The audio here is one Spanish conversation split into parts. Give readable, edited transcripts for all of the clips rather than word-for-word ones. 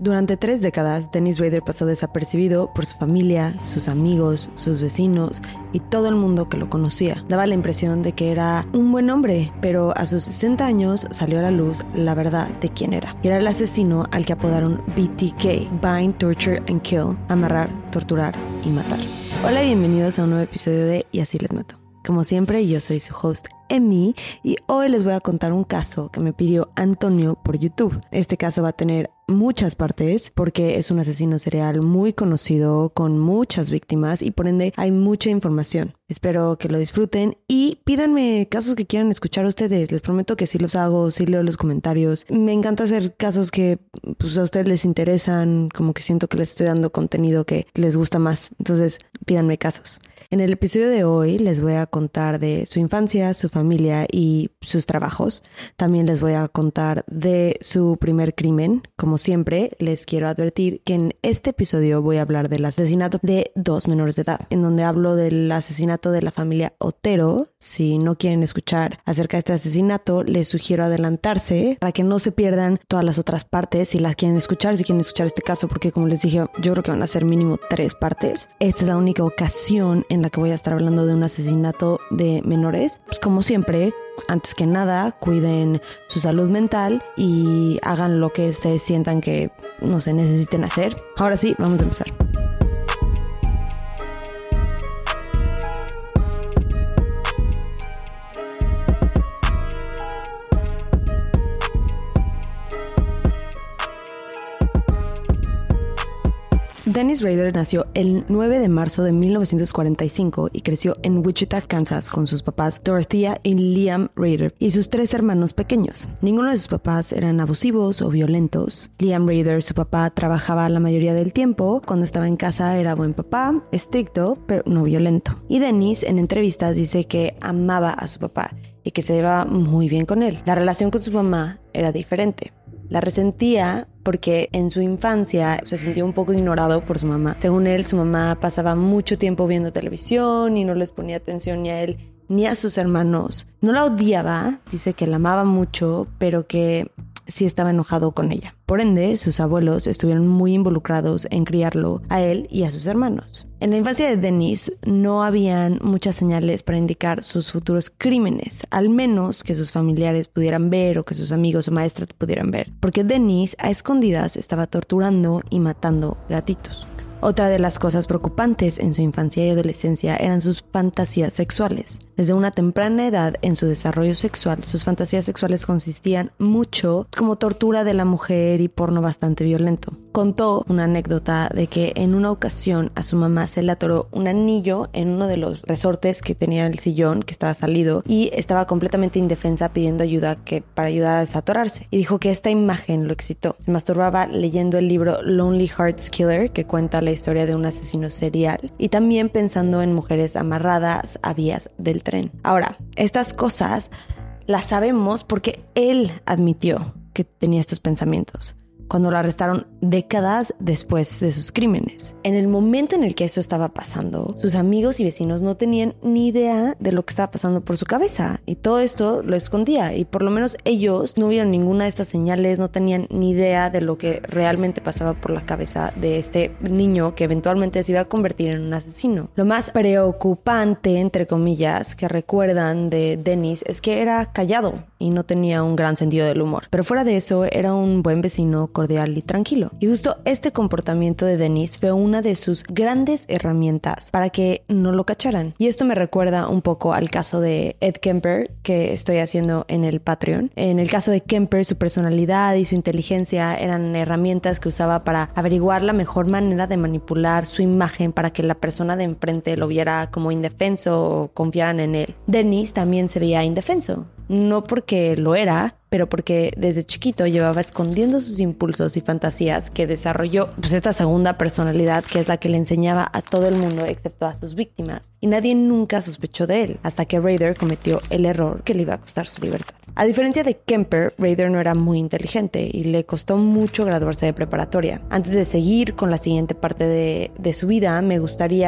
Durante 3 décadas, Dennis Rader pasó desapercibido por su familia, sus amigos, sus vecinos y todo el mundo que lo conocía. Daba la impresión de que era un buen hombre, pero a sus 60 años salió a la luz la verdad de quién era. Y era el asesino al que apodaron BTK, Bind, Torture and Kill, amarrar, torturar y matar. Hola y bienvenidos a un nuevo episodio de Y así les mato. Como siempre, yo soy su host, Emi, y hoy les voy a contar un caso que me pidió Antonio por YouTube. Este caso va a tener muchas partes porque es un asesino serial muy conocido con muchas víctimas y por ende hay mucha información. Espero que lo disfruten y pídanme casos que quieran escuchar ustedes. Les prometo que sí los hago, sí leo los comentarios. Me encanta hacer casos que pues, a ustedes les interesan, como que siento que les estoy dando contenido que les gusta más. Entonces, pídanme casos. En el episodio de hoy les voy a contar de su infancia, su familia y sus trabajos. También les voy a contar de su primer crimen. Como siempre, les quiero advertir que en este episodio voy a hablar del asesinato de 2 menores de edad, en donde hablo del asesinato de la familia Otero. Si no quieren escuchar acerca de este asesinato, les sugiero adelantarse para que no se pierdan todas las otras partes si las quieren escuchar, si quieren escuchar este caso, porque como les dije, yo creo que van a ser mínimo 3 partes. Esta es la única ocasión en la que voy a estar hablando de un asesinato de menores. Pues como siempre, antes que nada, cuiden su salud mental y hagan lo que ustedes sientan que, no sé, necesiten hacer. Ahora sí, vamos a empezar. Dennis Rader nació el 9 de marzo de 1945 y creció en Wichita, Kansas, con sus papás Dorothea y Liam Rader y sus 3 hermanos pequeños. Ninguno de sus papás eran abusivos o violentos. Liam Rader, su papá, trabajaba la mayoría del tiempo. Cuando estaba en casa era buen papá, estricto, pero no violento. Y Dennis, en entrevistas, dice que amaba a su papá y que se llevaba muy bien con él. La relación con su mamá era diferente. La resentía porque en su infancia se sintió un poco ignorado por su mamá. Según él, su mamá pasaba mucho tiempo viendo televisión y no les ponía atención ni a él ni a sus hermanos. No la odiaba, dice que la amaba mucho, pero que sí estaba enojado con ella. Por ende, sus abuelos estuvieron muy involucrados en criarlo a él y a sus hermanos. En la infancia de Dennis no habían muchas señales para indicar sus futuros crímenes, al menos que sus familiares pudieran ver o que sus amigos o maestras pudieran ver, porque Dennis a escondidas estaba torturando y matando gatitos. Otra de las cosas preocupantes en su infancia y adolescencia eran sus fantasías sexuales. Desde una temprana edad en su desarrollo sexual, sus fantasías sexuales consistían mucho como tortura de la mujer y porno bastante violento. Contó una anécdota de que en una ocasión a su mamá se le atoró un anillo en uno de los resortes que tenía el sillón, que estaba salido, y estaba completamente indefensa pidiendo ayuda para ayudar a desatorarse. Y dijo que esta imagen lo excitó. Se masturbaba leyendo el libro Lonely Hearts Killer, que cuenta la historia de un asesino serial, y también pensando en mujeres amarradas a vías del tren. Ahora, estas cosas las sabemos porque él admitió que tenía estos pensamientos cuando lo arrestaron décadas después de sus crímenes. En el momento en el que eso estaba pasando, sus amigos y vecinos no tenían ni idea de lo que estaba pasando por su cabeza y todo esto lo escondía y por lo menos ellos no vieron ninguna de estas señales, no tenían ni idea de lo que realmente pasaba por la cabeza de este niño que eventualmente se iba a convertir en un asesino. Lo más preocupante, entre comillas, que recuerdan de Dennis es que era callado y no tenía un gran sentido del humor, pero fuera de eso era un buen vecino cordial y tranquilo. Y justo este comportamiento de Dennis fue una de sus grandes herramientas para que no lo cacharan. Y esto me recuerda un poco al caso de Ed Kemper que estoy haciendo en el Patreon. En el caso de Kemper, su personalidad y su inteligencia eran herramientas que usaba para averiguar la mejor manera de manipular su imagen para que la persona de enfrente lo viera como indefenso o confiaran en él. Dennis también se veía indefenso. No porque lo era, pero porque desde chiquito llevaba escondiendo sus impulsos y fantasías que desarrolló esta segunda personalidad que es la que le enseñaba a todo el mundo excepto a sus víctimas. Y nadie nunca sospechó de él hasta que Rader cometió el error que le iba a costar su libertad. A diferencia de Kemper, Rader no era muy inteligente y le costó mucho graduarse de preparatoria. Antes de seguir con la siguiente parte de su vida, me gustaría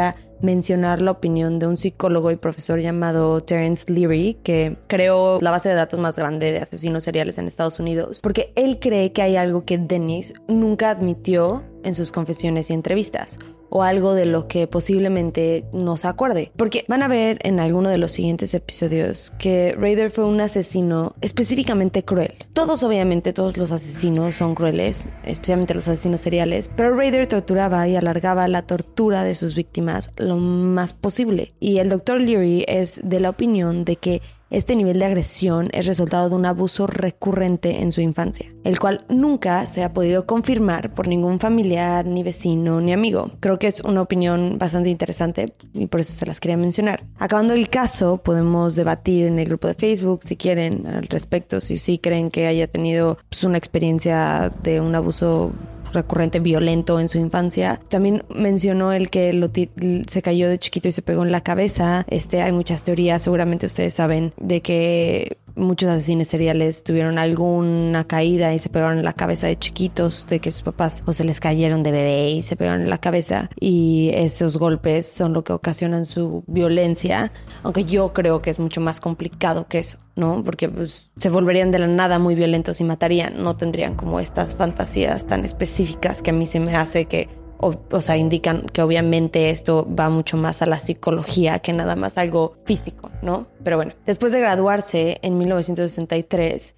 mencionar la opinión de un psicólogo y profesor llamado Terence Leary, que creó la base de datos más grande de asesinos seriales en Estados Unidos, porque él cree que hay algo que Dennis nunca admitió en sus confesiones y entrevistas, o algo de lo que posiblemente no se acuerde. Porque van a ver en alguno de los siguientes episodios que Rader fue un asesino específicamente cruel. Obviamente, todos los asesinos son crueles, especialmente los asesinos seriales, pero Rader torturaba y alargaba la tortura de sus víctimas lo más posible. Y el Dr. Leary es de la opinión de que este nivel de agresión es resultado de un abuso recurrente en su infancia, el cual nunca se ha podido confirmar por ningún familiar, ni vecino, ni amigo. Creo que es una opinión bastante interesante y por eso se las quería mencionar. Acabando el caso, podemos debatir en el grupo de Facebook si quieren al respecto, si sí creen que haya tenido una experiencia de un abuso recurrente violento en su infancia. También mencionó el que se cayó de chiquito y se pegó en la cabeza. Hay muchas teorías, seguramente ustedes saben, de que muchos asesinos seriales tuvieron alguna caída y se pegaron en la cabeza de chiquitos, de que sus papás o se les cayeron de bebé y se pegaron en la cabeza, y esos golpes son lo que ocasionan su violencia, aunque yo creo que es mucho más complicado que eso, ¿no? Porque pues se volverían de la nada muy violentos y matarían, no tendrían como estas fantasías tan específicas que a mí se me hace que o sea, indican que obviamente esto va mucho más a la psicología que nada más algo físico, ¿no? Pero bueno, después de graduarse en 1963,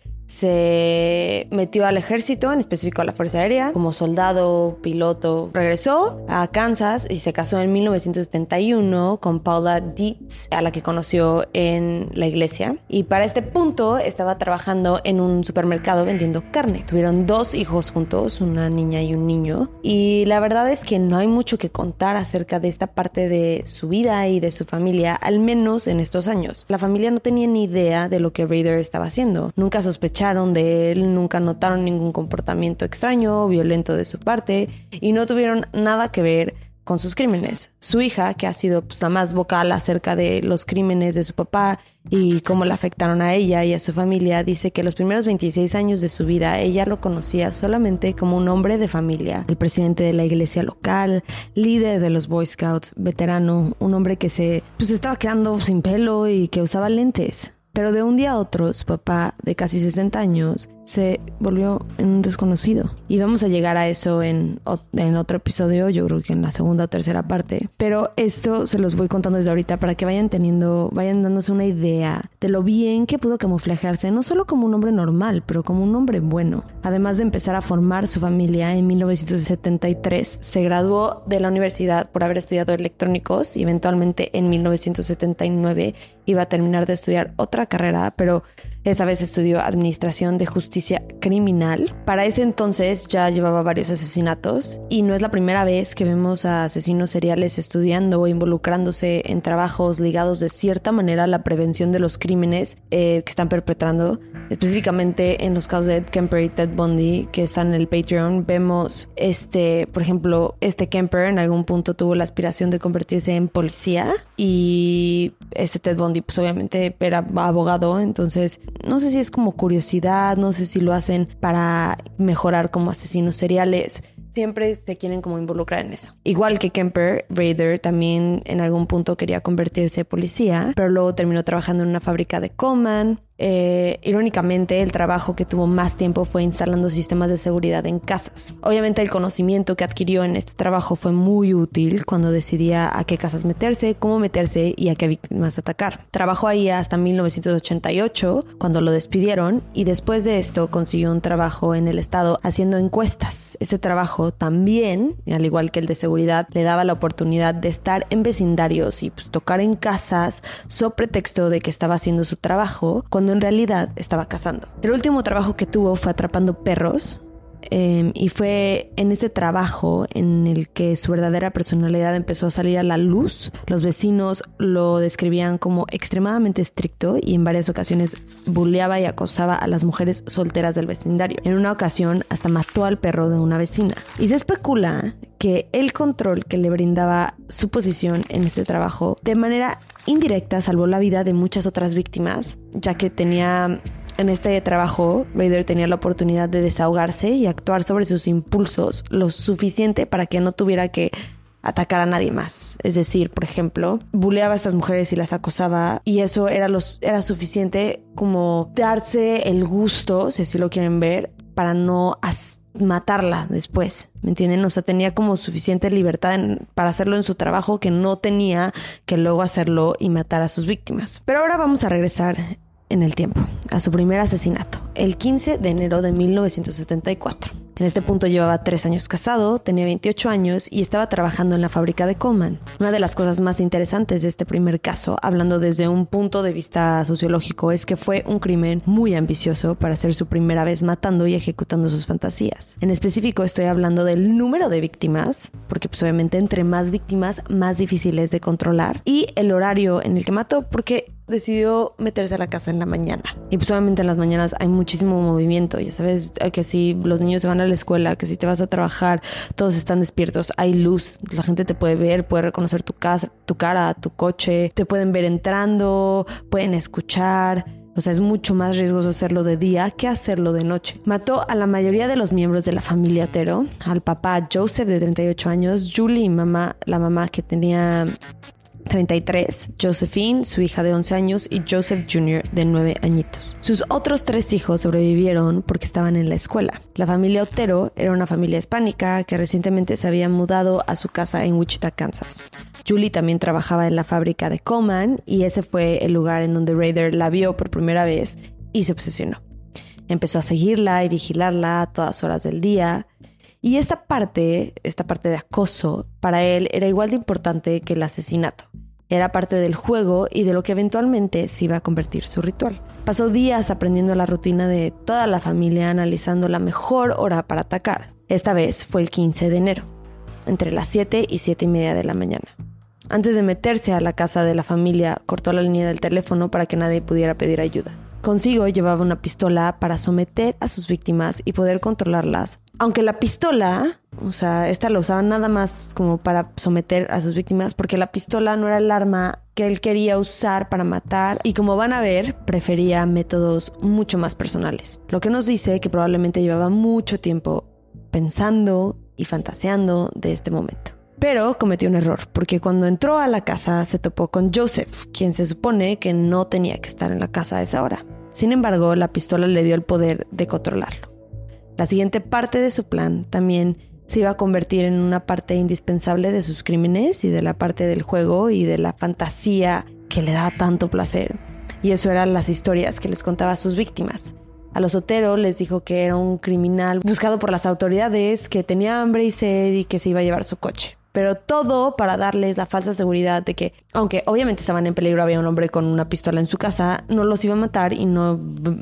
se metió al ejército, en específico a la Fuerza Aérea, como soldado, piloto. Regresó a Kansas y se casó en 1971 con Paula Dietz, a la que conoció en la iglesia. Y para este punto estaba trabajando en un supermercado vendiendo carne. Tuvieron 2 hijos juntos, una niña y un niño. Y la verdad es que no hay mucho que contar acerca de esta parte de su vida y de su familia, al menos en estos años. La familia no tenía ni idea de lo que Rader estaba haciendo. Nunca sospecharon de él, nunca notaron ningún comportamiento extraño o violento de su parte y no tuvieron nada que ver con sus crímenes. Su hija, que ha sido la más vocal acerca de los crímenes de su papá y cómo le afectaron a ella y a su familia, dice que los primeros 26 años de su vida ella lo conocía solamente como un hombre de familia, el presidente de la iglesia local, líder de los Boy Scouts, veterano, un hombre que se estaba quedando sin pelo y que usaba lentes. Pero de un día a otro, su papá, de casi 60 años, se volvió un desconocido. Y vamos a llegar a eso en otro episodio, yo creo que en la segunda o tercera parte. Pero esto se los voy contando desde ahorita para que vayan dándose una idea de lo bien que pudo camuflajearse, no solo como un hombre normal, pero como un hombre bueno. Además de empezar a formar su familia, en 1973 se graduó de la universidad por haber estudiado electrónicos y eventualmente en 1979 iba a terminar de estudiar otra carrera, pero esa vez estudió Administración de Justicia Criminal. Para ese entonces ya llevaba varios asesinatos y no es la primera vez que vemos a asesinos seriales estudiando o involucrándose en trabajos ligados de cierta manera a la prevención de los crímenes que están perpetrando. Específicamente en los casos de Ed Kemper y Ted Bundy, que están en el Patreon, vemos por ejemplo, Kemper en algún punto tuvo la aspiración de convertirse en policía y Ted Bundy pues obviamente era abogado, entonces no sé si es como curiosidad, no sé si lo hacen para mejorar como asesinos seriales. Siempre se quieren como involucrar en eso. Igual que Kemper, Rader también en algún punto quería convertirse en policía, pero luego terminó trabajando en una fábrica de Coleman. Irónicamente, el trabajo que tuvo más tiempo fue instalando sistemas de seguridad en casas. Obviamente el conocimiento que adquirió en este trabajo fue muy útil cuando decidía a qué casas meterse, cómo meterse y a qué víctimas atacar. Trabajó ahí hasta 1988, cuando lo despidieron, y después de esto consiguió un trabajo en el estado haciendo encuestas. Ese trabajo también, al igual que el de seguridad, le daba la oportunidad de estar en vecindarios y tocar en casas so pretexto de que estaba haciendo su trabajo, cuando en realidad estaba cazando. El último trabajo que tuvo fue atrapando perros, y fue en ese trabajo en el que su verdadera personalidad empezó a salir a la luz. Los vecinos lo describían como extremadamente estricto y en varias ocasiones bulleaba y acosaba a las mujeres solteras del vecindario. En una ocasión hasta mató al perro de una vecina. Y se especula que el control que le brindaba su posición en este trabajo de manera indirecta salvó la vida de muchas otras víctimas, ya que en este trabajo, Rader tenía la oportunidad de desahogarse y actuar sobre sus impulsos lo suficiente para que no tuviera que atacar a nadie más. Es decir, por ejemplo, buleaba a estas mujeres y las acosaba, y eso era suficiente como darse el gusto, si así lo quieren ver, para no matarla después, ¿me entienden? O sea, tenía como suficiente libertad para hacerlo en su trabajo, que no tenía que luego hacerlo y matar a sus víctimas. Pero ahora vamos a regresar en el tiempo, a su primer asesinato, el 15 de enero de 1974. En este punto llevaba 3 años casado, tenía 28 años y estaba trabajando en la fábrica de Coleman. Una de las cosas más interesantes de este primer caso, hablando desde un punto de vista sociológico, es que fue un crimen muy ambicioso para ser su primera vez matando y ejecutando sus fantasías. En específico estoy hablando del número de víctimas, porque pues obviamente entre más víctimas, más difícil es de controlar, y el horario en el que mató, porque decidió meterse a la casa en la mañana. Y pues obviamente en las mañanas hay muchísimo movimiento. Ya sabes que si los niños se van a la escuela, que si te vas a trabajar, todos están despiertos, hay luz, la gente te puede ver, puede reconocer tu cara, tu coche, te pueden ver entrando, pueden escuchar. O sea, es mucho más riesgoso hacerlo de día que hacerlo de noche. Mató a la mayoría de los miembros de la familia Otero, al papá Joseph de 38 años, Julie y la mamá que tenía 33, Josephine, su hija de 11 años, y Joseph Jr. de 9 añitos. Sus otros 3 hijos sobrevivieron porque estaban en la escuela. La familia Otero era una familia hispánica que recientemente se había mudado a su casa en Wichita, Kansas. Julie también trabajaba en la fábrica de Coleman y ese fue el lugar en donde Rader la vio por primera vez y se obsesionó. Empezó a seguirla y vigilarla a todas horas del día. Y esta parte de acoso, para él era igual de importante que el asesinato. Era parte del juego y de lo que eventualmente se iba a convertir su ritual. Pasó días aprendiendo la rutina de toda la familia, analizando la mejor hora para atacar. Esta vez fue el 15 de enero, entre las 7 y 7:30 de la mañana. Antes de meterse a la casa de la familia, cortó la línea del teléfono para que nadie pudiera pedir ayuda. Consigo llevaba una pistola para someter a sus víctimas y poder controlarlas. Aunque la pistola, o sea, esta la usaban nada más como para someter a sus víctimas, porque la pistola no era el arma que él quería usar para matar, y como van a ver, prefería métodos mucho más personales. Lo que nos dice que probablemente llevaba mucho tiempo pensando y fantaseando de este momento. Pero cometió un error, porque cuando entró a la casa se topó con Joseph, quien se supone que no tenía que estar en la casa a esa hora. Sin embargo, la pistola le dio el poder de controlarlo. La siguiente parte de su plan también se iba a convertir en una parte indispensable de sus crímenes y de la parte del juego y de la fantasía que le daba tanto placer. Y eso eran las historias que les contaba a sus víctimas. A los Otero les dijo que era un criminal buscado por las autoridades, que tenía hambre y sed y que se iba a llevar su coche. Pero todo para darles la falsa seguridad de que, aunque obviamente estaban en peligro, había un hombre con una pistola en su casa, no los iba a matar y no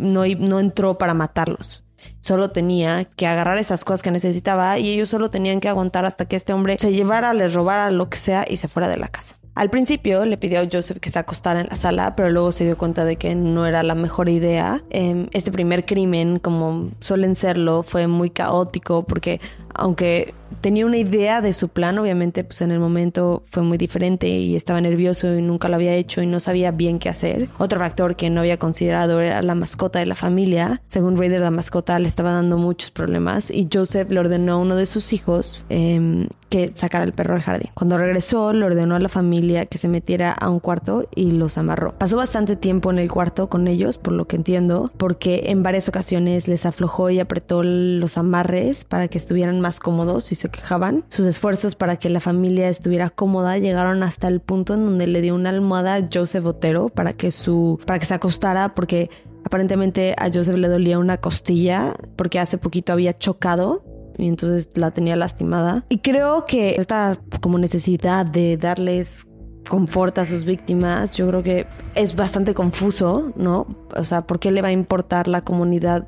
entró para matarlos. Solo tenía que agarrar esas cosas que necesitaba y ellos solo tenían que aguantar hasta que este hombre se llevara, les robara lo que sea y se fuera de la casa. Al principio le pidió a Joseph que se acostara en la sala, pero luego se dio cuenta de que no era la mejor idea. Este primer crimen, como suelen serlo, fue muy caótico porque aunque tenía una idea de su plan, obviamente pues en el momento fue muy diferente y estaba nervioso y nunca lo había hecho y no sabía bien qué hacer. Otro factor que no había considerado era la mascota de la familia. Según Rader, la mascota le estaba dando muchos problemas y Joseph le ordenó a uno de sus hijos que sacara el perro al jardín. Cuando regresó, le ordenó a la familia que se metiera a un cuarto y los amarró. Pasó bastante tiempo en el cuarto con ellos, por lo que entiendo, porque en varias ocasiones les aflojó y apretó los amarres para que estuvieran más cómodos y se quejaban. Sus esfuerzos para que la familia estuviera cómoda llegaron hasta el punto en donde le dio una almohada a Joseph Otero para que se acostara, porque aparentemente a Joseph le dolía una costilla porque hace poquito había chocado y entonces la tenía lastimada. Y creo que esta como necesidad de darles confort a sus víctimas, yo creo que es bastante confuso, ¿no? O sea, ¿por qué le va a importar la comodidad,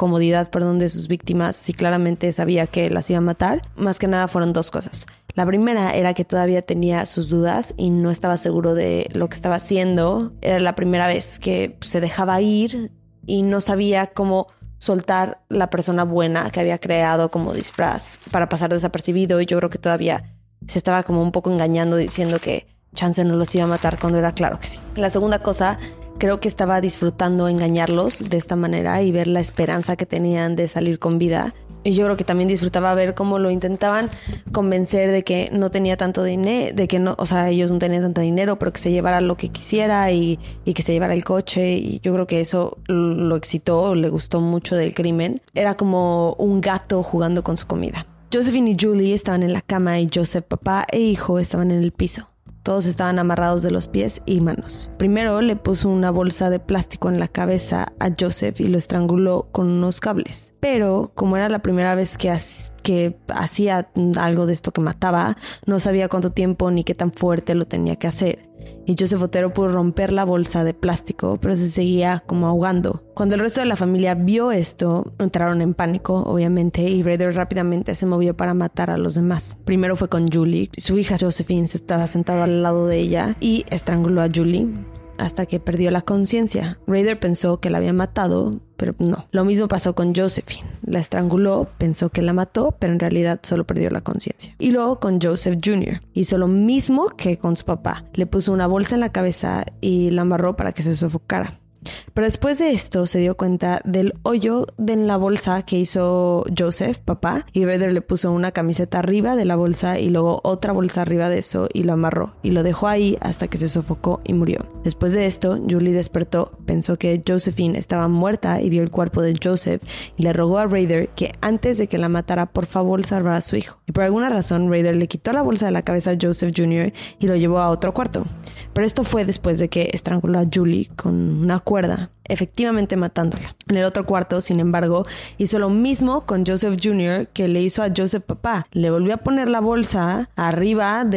de sus víctimas si claramente sabía que las iba a matar? Más que nada fueron 2 cosas. La primera era que todavía tenía sus dudas y no estaba seguro de lo que estaba haciendo. Era la primera vez que se dejaba ir y no sabía cómo soltar la persona buena que había creado como disfraz para pasar desapercibido, y yo creo que todavía se estaba como un poco engañando diciendo que chance no los iba a matar cuando era claro que sí. La segunda cosa Creo que estaba disfrutando engañarlos de esta manera y ver la esperanza que tenían de salir con vida. Y yo creo que también disfrutaba ver cómo lo intentaban convencer de que no tenía tanto dinero, de que no, o sea, ellos no tenían tanto dinero, pero que se llevara lo que quisiera y que se llevara el coche. Y yo creo que eso lo excitó, le gustó mucho del crimen. Era como un gato jugando con su comida. Josephine y Julie estaban en la cama y Joseph, papá e hijo, estaban en el piso. Todos estaban amarrados de los pies y manos. Primero le puso una bolsa de plástico en la cabeza a Joseph y lo estranguló con unos cables. Pero como era la primera vez que hacía algo de esto que mataba, no sabía cuánto tiempo ni qué tan fuerte lo tenía que hacer. Y Joseph Otero pudo romper la bolsa de plástico, pero se seguía como ahogando. Cuando el resto de la familia vio esto, entraron en pánico, obviamente, y Rader rápidamente se movió para matar a los demás. Primero fue con Julie. Su hija Josephine se estaba sentado al lado de ella y estranguló a Julie hasta que perdió la conciencia. Rader pensó que la había matado, pero no. Lo mismo pasó con Josephine. La estranguló, pensó que la mató, pero en realidad solo perdió la conciencia. Y luego con Joseph Jr. hizo lo mismo que con su papá. Le puso una bolsa en la cabeza y la amarró para que se sofocara. Pero después de esto se dio cuenta del hoyo en la bolsa que hizo Joseph, papá, y Rader le puso una camiseta arriba de la bolsa y luego otra bolsa arriba de eso y lo amarró y lo dejó ahí hasta que se sofocó y murió. Después de esto, Julie despertó, pensó que Josephine estaba muerta y vio el cuerpo de Joseph y le rogó a Rader que antes de que la matara, por favor salvara a su hijo. Y por alguna razón, Rader le quitó la bolsa de la cabeza a Joseph Jr. y lo llevó a otro cuarto. Pero esto fue después de que estranguló a Julie con una cuerda, efectivamente matándola. En el otro cuarto, sin embargo, hizo lo mismo con Joseph Jr. que le hizo a Joseph papá. Le volvió a poner la bolsa arriba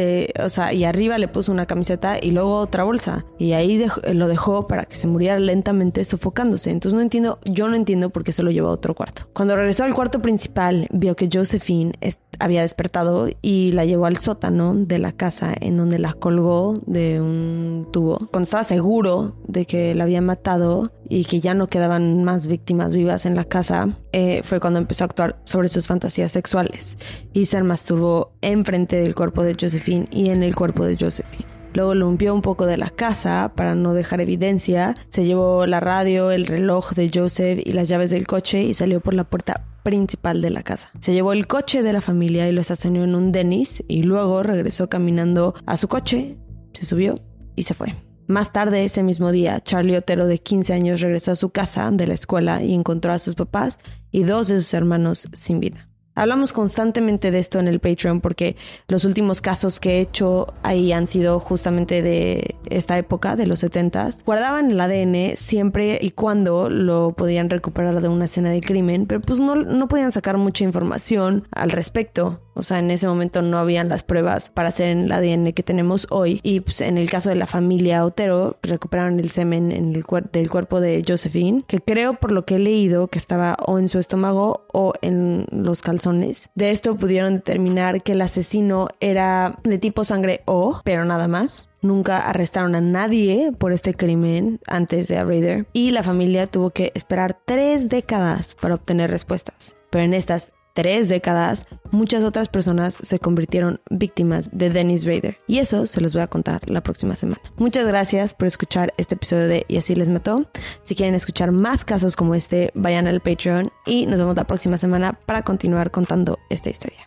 y arriba le puso una camiseta y luego otra bolsa. Y ahí lo dejó para que se muriera lentamente sofocándose. Entonces yo no entiendo por qué se lo llevó a otro cuarto. Cuando regresó al cuarto principal, vio que Josephine había despertado y la llevó al sótano de la casa en donde la colgó de un tubo. Cuando estaba seguro de que la había matado y que ya no quedaban más víctimas vivas en la casa, fue cuando empezó a actuar sobre sus fantasías sexuales y se masturbó enfrente del cuerpo de Josephine y en el cuerpo de Josephine. Luego limpió un poco de la casa para no dejar evidencia, se llevó la radio, el reloj de Joseph y las llaves del coche y salió por la puerta principal de la casa. Se llevó el coche de la familia y lo estacionó en un Denny's y luego regresó caminando a su coche, se subió y se fue. Más tarde ese mismo día, Charlie Otero, de 15 años, regresó a su casa de la escuela y encontró a sus papás y 2 de sus hermanos sin vida. Hablamos constantemente de esto en el Patreon porque los últimos casos que he hecho ahí han sido justamente de esta época, de los 70s. Guardaban el ADN siempre y cuando lo podían recuperar de una escena de crimen, pero pues no podían sacar mucha información al respecto. O sea, en ese momento no habían las pruebas para hacer el ADN que tenemos hoy. Y pues en el caso de la familia Otero, recuperaron el semen del cuerpo de Josephine, que creo, por lo que he leído, que estaba o en su estómago o en los calzones. De esto pudieron determinar que el asesino era de tipo sangre O, pero nada más. Nunca arrestaron a nadie por este crimen antes de Rader. Y la familia tuvo que esperar 3 décadas para obtener respuestas. Pero en estas 3 décadas, muchas otras personas se convirtieron víctimas de Dennis Rader. Y eso se los voy a contar la próxima semana. Muchas gracias por escuchar este episodio de Y así les mató. Si quieren escuchar más casos como este, vayan al Patreon y nos vemos la próxima semana para continuar contando esta historia.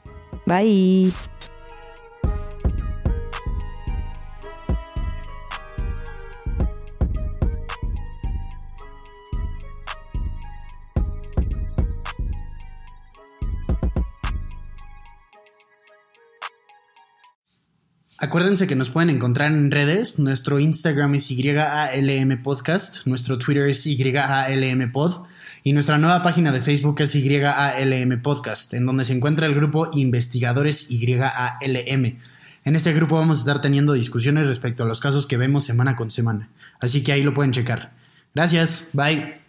Bye. Acuérdense que nos pueden encontrar en redes. Nuestro Instagram es YALM Podcast, nuestro Twitter es YALM Pod y nuestra nueva página de Facebook es YALM Podcast, en donde se encuentra el grupo Investigadores YALM. En este grupo vamos a estar teniendo discusiones respecto a los casos que vemos semana con semana, así que ahí lo pueden checar. Gracias, bye.